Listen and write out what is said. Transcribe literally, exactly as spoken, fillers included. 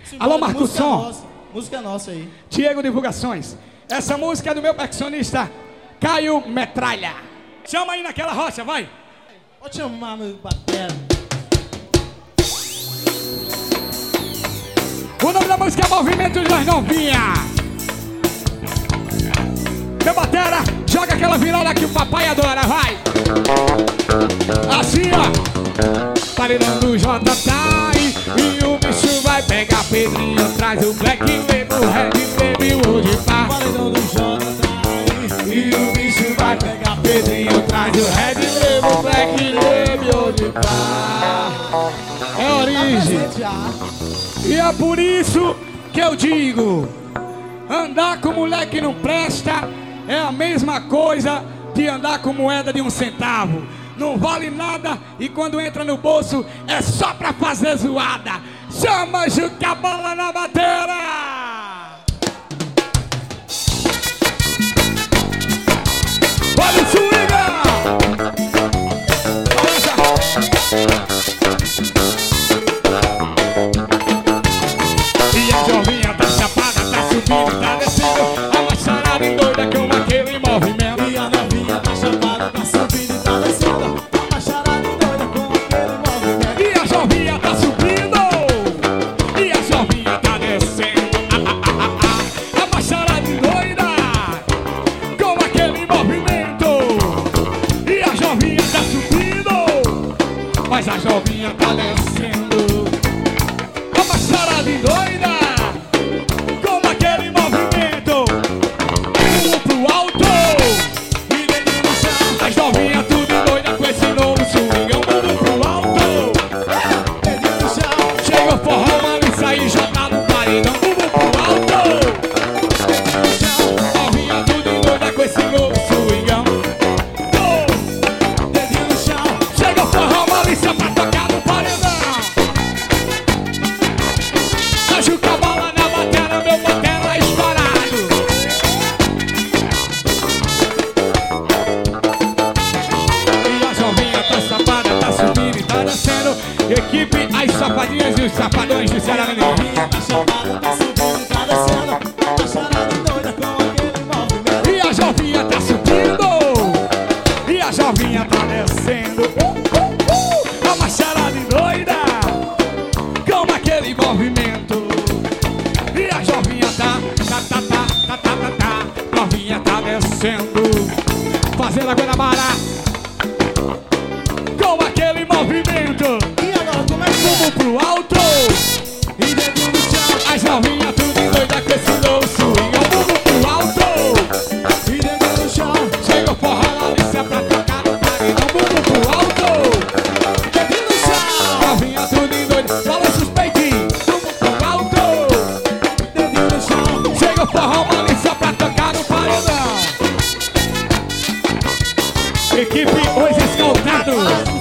Alô, Marcos Som. Música nossa aí. Diego Divulgações. Essa música é do meu percussionista Caio Metralha. Chama aí naquela rocha, vai. Pode chamar meu batera. O nome da música é Movimento das Novinha. Meu batera, joga aquela virada que o papai adora, vai. Assim, ó. Paredão do J Tai e o bicho vai pegar Pedrinho. Traz o Black Label, Red Label, o de pá. Paredão do J Tai e o bicho vai pegar Pedrinho. Traz o Red Label, Black Label, de pá. É origem. E é por isso que eu digo: andar com moleque não presta é a mesma coisa de andar com moeda de um centavo. Não vale nada e quando entra no bolso é só pra fazer zoada. Chama Juca Bola na bateira! Olha o swinga! E a jovinha tá chapada, tá subindo, tá descendo. A macharada doida com aquele movimento. E a novinha tá chapada, tá subindo e tá descendo. A macharada doida com aquele movimento. E a jovinha tá subindo. E a jovinha tá descendo. Ah, ah, ah, ah. A macharada doida com aquele movimento. E a jovinha tá subindo, mas a jovinha tá descendo. A macharada doida com aquele movimento. Um pro alto E dedinho no chão, as novinhas tudo doida com esse novo swing. Um pro alto. dedinho no chão, Chega o forró, Malissa e joga no paredão. Um pro alto. dedinho no chão, Novinha tudo doida com esse novo swingão. dedinho no chão. Chega o forró, Malissa pra tocar no paredão. A Juca Bola na bateria, meu batera estourado. E a jovinha tá safada, tá subindo e tá descendo. Equipe, as safadinhas e os safadões do Ceará Mineiro. Tá chapada, tá subindo e tá descendo. A macharada doida com aquele movimento. E a jovinha tá subindo. E a jovinha tá descendo. Uh, uh, uh. A macharada doida com aquele movimento. E a jovinha tá, tá, tá, tá, tá, tá, tá, tá. Novinha tá descendo, fazendo a Guanabara com aquele movimento. E agora como é que Vamos é? pro alto. E dedinho no chão, As novinhas tudo doida com esse novo swing. Vamos pro alto. e dedinho no chão, Chega o forró, Larissa pra tocar no paredão. Vamos pro alto. dedinho no chão, Novinha tudo doida, balança os peitinhos. Vamos pro alto. dedinho no chão. Chega o forró, Malissa pra tocar no paredão. Equipe Os Escoltados.